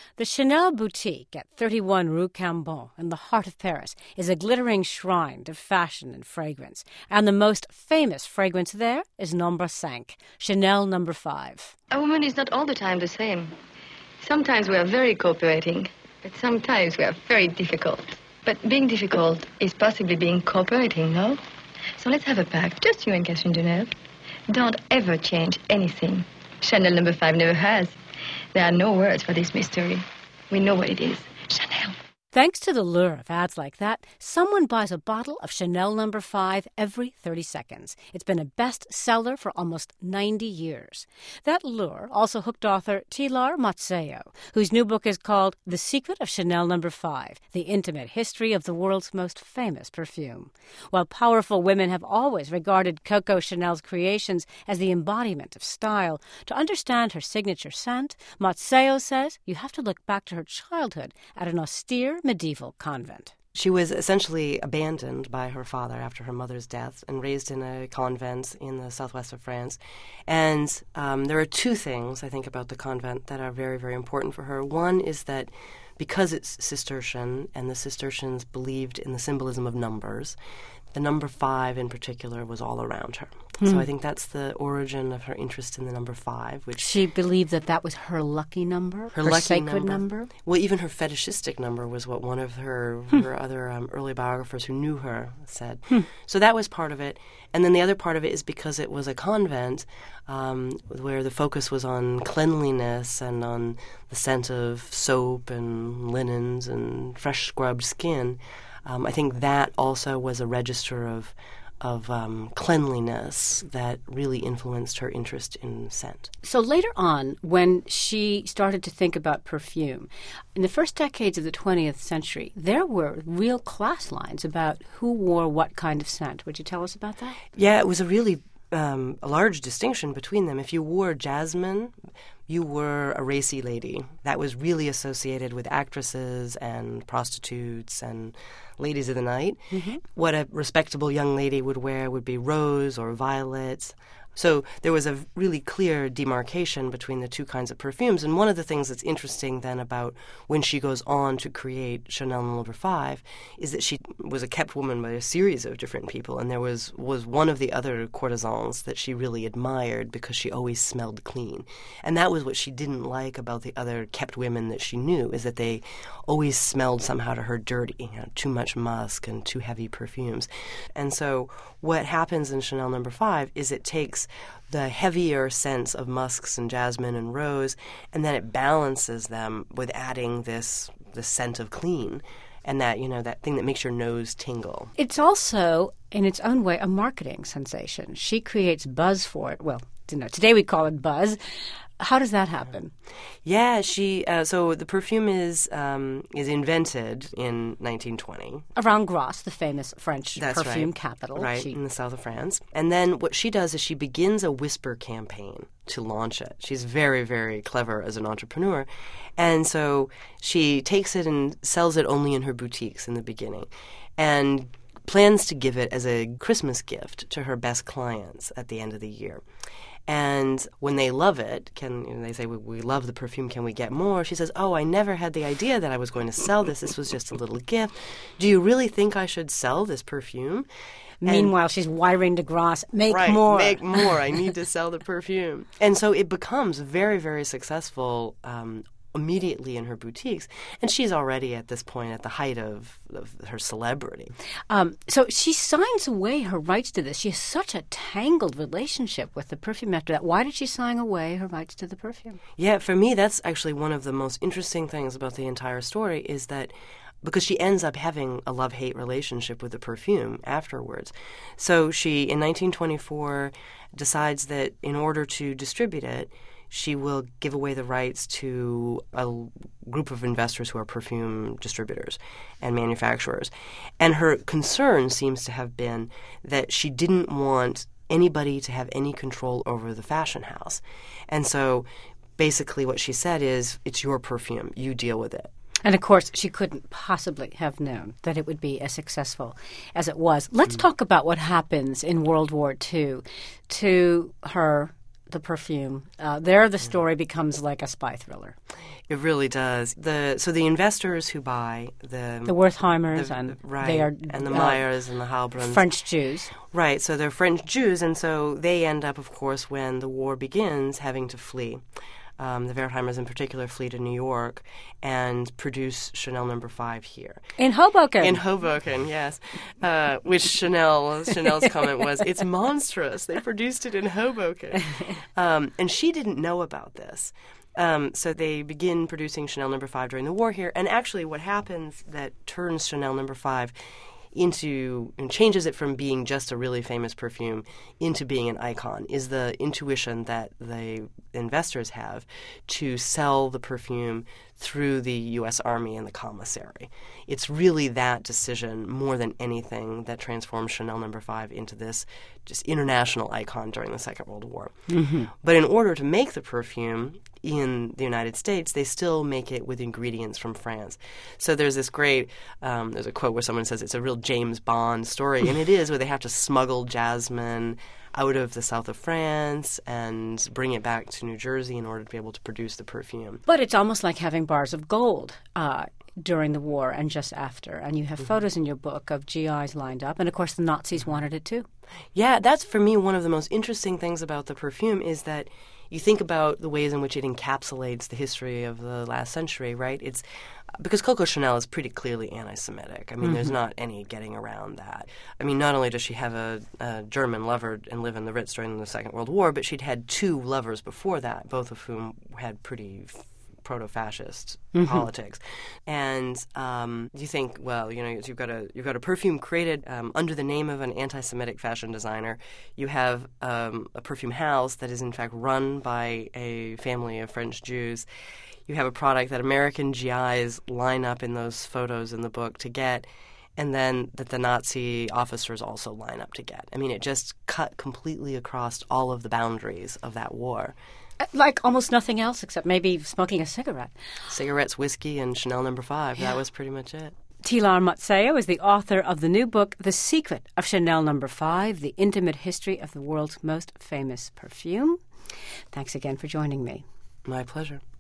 The Chanel boutique at 31 Rue Cambon in the heart of Paris is a glittering shrine to fashion and fragrance. And the most famous fragrance there is Number 5, Chanel Number 5. A woman is not all the time the same. Sometimes we are very cooperating, but sometimes we are very difficult. But being difficult is possibly being cooperating, no? So let's have a pact, just you and Catherine Deneuve. Don't ever change anything. Chanel Number 5 never has. There are no words for this mystery. We know what it is. Chanel. Thanks to the lure of ads like that, someone buys a bottle of Chanel Number 5 every 30 seconds. It's been a bestseller for almost 90 years. That lure also hooked author Tilar Matseo, whose new book is called The Secret of Chanel Number 5, The Intimate History of the World's Most Famous Perfume. While powerful women have always regarded Coco Chanel's creations as the embodiment of style, to understand her signature scent, Matseo says you have to look back to her childhood at an austere medieval convent. She was essentially abandoned by her father after her mother's death and raised in a convent in the southwest of France. And there are two things, I think, about the convent that are very, very important for her. One is that because it's Cistercian and the Cistercians believed in the symbolism of numbers, the number 5 in particular was all around her. So I think that's the origin of her interest in the number 5. Which she believed that was her lucky number, her lucky sacred number. Well, even her fetishistic number was what one of her other early biographers who knew her said. So that was part of it. And then the other part of it is because it was a convent where the focus was on cleanliness and on the scent of soap and linens and fresh scrubbed skin. I think that also was a register of cleanliness that really influenced her interest in scent. So later on, when she started to think about perfume, in the first decades of the 20th century, there were real class lines about who wore what kind of scent. Would you tell us about that? Yeah, it was a really a large distinction between them. If you wore jasmine, you were a racy lady. That was really associated with actresses and prostitutes and ladies of the night. What a respectable young lady would wear would be rose or violet. So there was a really clear demarcation between the two kinds of perfumes. And one of the things that's interesting then about when she goes on to create Chanel Number 5 is that she was a kept woman by a series of different people. And there was one of the other courtesans that she really admired because she always smelled clean. And that was what she didn't like about the other kept women that she knew, is that they always smelled somehow to her dirty, too much musk and too heavy perfumes. And so what happens in Chanel Number 5 is it takes the heavier scents of musks and jasmine and rose, and then it balances them with adding the scent of clean, and that that thing that makes your nose tingle. It's also, in its own way, a marketing sensation. She creates buzz for it. Well, today we call it buzz. How does that happen? Yeah, so the perfume is invented in 1920. Around Grasse, the famous French perfume right. capital. Right, in the south of France. And then what she does is she begins a whisper campaign to launch it. She's very, very clever as an entrepreneur. And so she takes it and sells it only in her boutiques in the beginning. And plans to give it as a Christmas gift to her best clients at the end of the year. And when they love it, they say, we love the perfume, can we get more? She says, I never had the idea that I was going to sell this. This was just a little gift. Do you really think I should sell this perfume? Meanwhile, she's wiring to Grasse, make more. Make more. I need to sell the perfume. And so it becomes very, very successful immediately in her boutiques. And she's already at this point at the height of her celebrity. So she signs away her rights to this. She has such a tangled relationship with the perfume after that. Why did she sign away her rights to the perfume? Yeah, for me, that's actually one of the most interesting things about the entire story is that because she ends up having a love-hate relationship with the perfume afterwards. So she, in 1924, decides that in order to distribute it, she will give away the rights to a group of investors who are perfume distributors and manufacturers. And her concern seems to have been that she didn't want anybody to have any control over the fashion house. And so basically what she said is, it's your perfume, you deal with it. And, of course, she couldn't possibly have known that it would be as successful as it was. Let's talk about what happens in World War II to her the perfume. There, the story becomes like a spy thriller. It really does. So the investors who buy The Wertheimers they are and the Meyers and the Heilbrunns. French Jews. Right, so they're French Jews, and so they end up, of course, when the war begins, having to flee. The Wertheimers in particular flee to New York and produce Chanel No. 5 here. In Hoboken. In Hoboken, yes. Which Chanel's comment was, it's monstrous. They produced it in Hoboken. And she didn't know about this. So they begin producing Chanel No. 5 during the war here. And actually what happens that turns Chanel No. 5 into and changes it from being just a really famous perfume into being an icon is the intuition that the investors have to sell the perfume through the U.S. Army and the commissary. It's really that decision more than anything that transforms Chanel No. 5 into this just international icon during the Second World War. Mm-hmm. But in order to make the perfume in the United States, they still make it with ingredients from France. So there's this great, there's a quote where someone says it's a real James Bond story, and it is, where they have to smuggle jasmine out of the south of France and bring it back to New Jersey in order to be able to produce the perfume. But it's almost like having bars of gold during the war and just after. And you have photos in your book of GIs lined up. And, of course, the Nazis wanted it too. Yeah, that's, for me, one of the most interesting things about the perfume is that you think about the ways in which it encapsulates the history of the last century, right? It's because Coco Chanel is pretty clearly anti-Semitic. I mean, there's not any getting around that. I mean, not only does she have a German lover and live in the Ritz during the Second World War, but she'd had two lovers before that, both of whom had pretty proto-fascist politics. And you think, well, you know, you've got a perfume created under the name of an anti-Semitic fashion designer. You have a perfume house that is in fact run by a family of French Jews. You have a product that American GIs line up in those photos in the book to get, and then that the Nazi officers also line up to get. I mean, it just cut completely across all of the boundaries of that war. Like almost nothing else except maybe smoking a cigarette. Cigarettes, whiskey, and Chanel No. 5. Yeah. That was pretty much it. Tilar Matseo is the author of the new book, The Secret of Chanel No. 5, The Intimate History of the World's Most Famous Perfume. Thanks again for joining me. My pleasure.